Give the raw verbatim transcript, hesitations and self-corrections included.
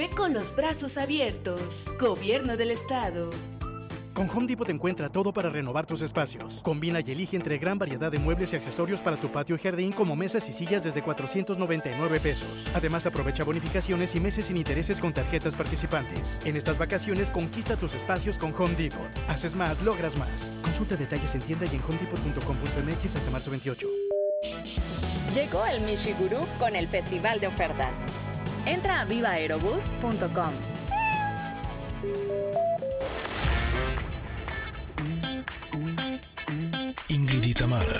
Con los brazos abiertos. Gobierno del Estado. Con Home Depot encuentra todo para renovar tus espacios. Combina y elige entre gran variedad de muebles y accesorios para tu patio y jardín, como mesas y sillas desde cuatrocientos noventa y nueve pesos. Además, aprovecha bonificaciones y meses sin intereses con tarjetas participantes. En estas vacaciones, conquista tus espacios con Home Depot. Haces más, logras más. Consulta detalles en tienda y en home depot punto com punto m x hasta marzo veintiocho. Llegó el Mishiguru con el Festival de Ofertas. Entra a viva aerobus punto com. Ingrid y Tamara